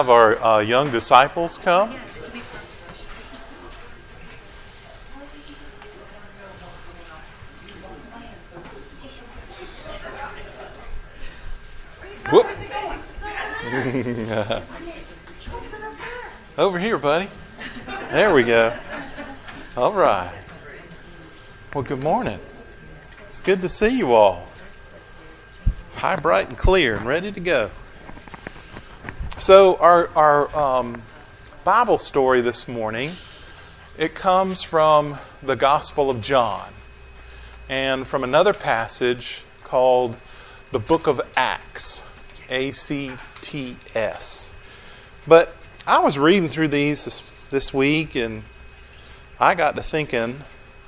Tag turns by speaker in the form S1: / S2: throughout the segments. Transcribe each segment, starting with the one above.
S1: Have our young disciples come. Whoop. Over here, buddy. There we go. All right. Well, good morning. It's good to see you all. High, bright, and clear and ready to go. So our Bible story this morning, it comes from the Gospel of John and from another passage called the Book of Acts, A-C-T-S. But I was reading through these this week and I got to thinking,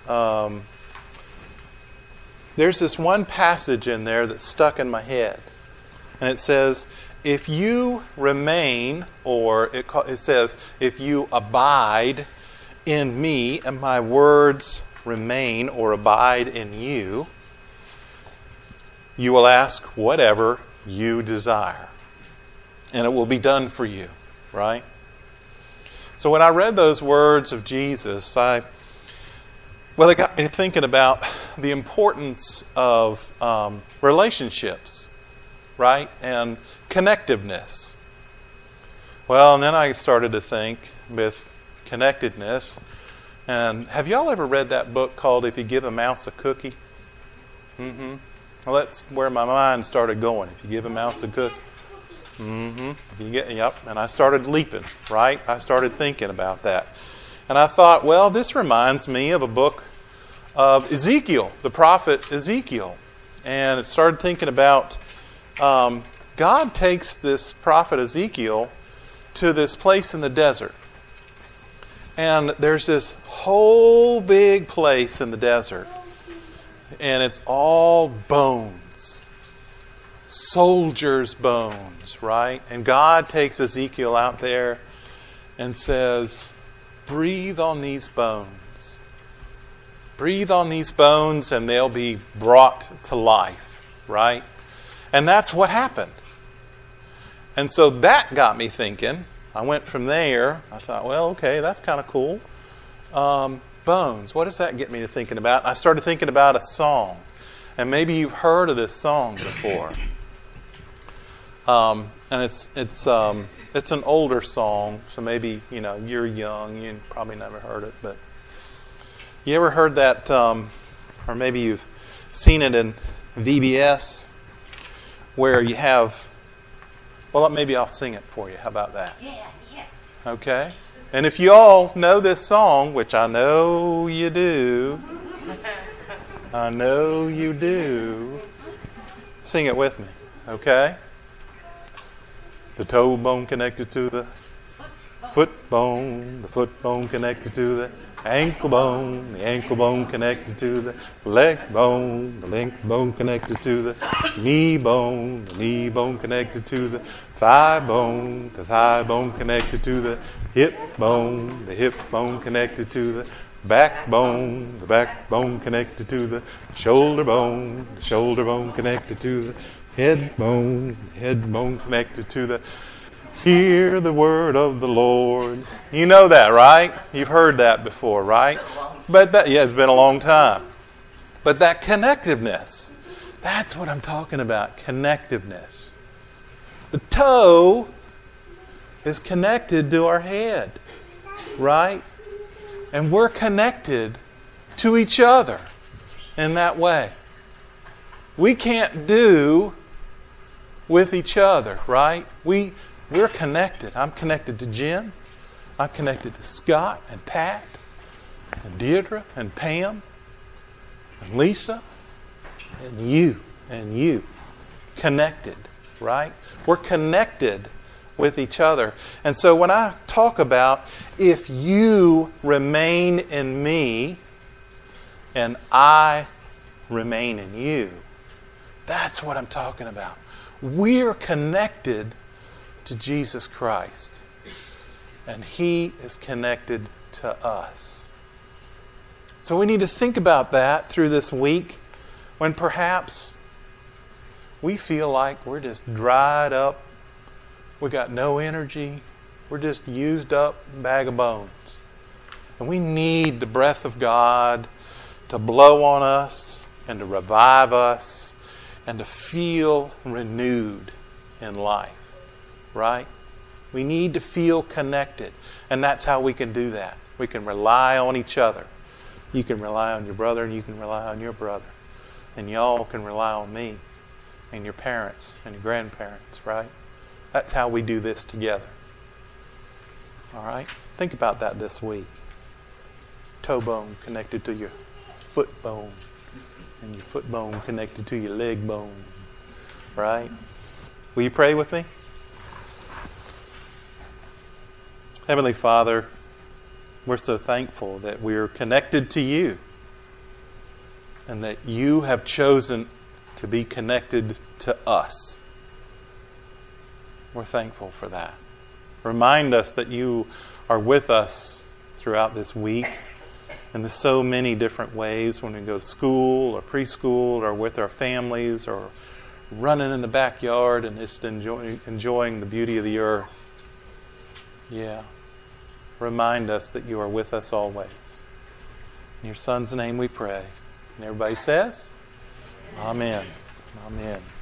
S1: there's this one passage in there that stuck in my head. And it says, if you remain, or it says, if you abide in me and my words remain or abide in you, you will ask whatever you desire. And it will be done for you, right? So when I read those words of Jesus, it got me thinking about the importance of relationships, right? And connectiveness. Well, and then I started to think with connectedness. And have y'all ever read that book called If You Give a Mouse a Cookie? Mm-hmm. Well, that's where my mind started going. If you give a mouse a cookie. Mm-hmm. Yep. And I started leaping, right? I started thinking about that. And I thought, well, this reminds me of a book of Ezekiel, the prophet Ezekiel. And it started thinking about God takes this prophet Ezekiel to this place in the desert. And there's this whole big place in the desert. And it's all bones. Soldiers' bones, right? And God takes Ezekiel out there and says, breathe on these bones. Breathe on these bones and they'll be brought to life, right? And that's what happened. And so that got me thinking. I went from there. I thought, well, okay, that's kind of cool. Bones, what does that get me to thinking about? I started thinking about a song. And maybe you've heard of this song before. And it's an older song, so maybe you're young, you probably never heard it. But you ever heard that, or maybe you've seen it in VBS, where you have? Well, maybe I'll sing it for you. How about that?
S2: Yeah.
S1: Okay. And if you all know this song, which I know you do, sing it with me. Okay. The toe bone connected to the foot bone, the foot bone connected to the ankle bone connected to the leg bone connected to the knee bone connected to the thigh bone connected to the hip bone connected to the backbone connected to the shoulder bone connected to the head bone connected to the hear the word of the Lord. You know that, right? You've heard that before, right? But it's been a long time. But that connectiveness, that's what I'm talking about, connectiveness. The toe is connected to our head, right? And we're connected to each other in that way. We can't do with each other, right? We're connected. I'm connected to Jen. I'm connected to Scott and Pat and Deirdre and Pam and Lisa and you. Connected, right? We're connected with each other. And so when I talk about if you remain in me and I remain in you, that's what I'm talking about. We're connected to Jesus Christ. And He is connected to us. So we need to think about that through this week when perhaps we feel like we're just dried up We got no energy. We're just used up bag of bones. And we need the breath of God to blow on us and to revive us and to feel renewed in life. Right? We need to feel connected. And that's how we can do that. We can rely on each other. You can rely on your brother and you can rely on your brother. And y'all can rely on me and your parents and your grandparents, right? That's how we do this together. All right? Think about that this week. Toe bone connected to your foot bone. And your foot bone connected to your leg bone. Right? Will you pray with me? Heavenly Father, we're so thankful that we're connected to you and that you have chosen to be connected to us. We're thankful for that. Remind us that you are with us throughout this week in so many different ways when we go to school or preschool or with our families or running in the backyard and just enjoying the beauty of the earth. Yeah. Remind us that you are with us always. In your Son's name we pray. And everybody says, Amen. Amen.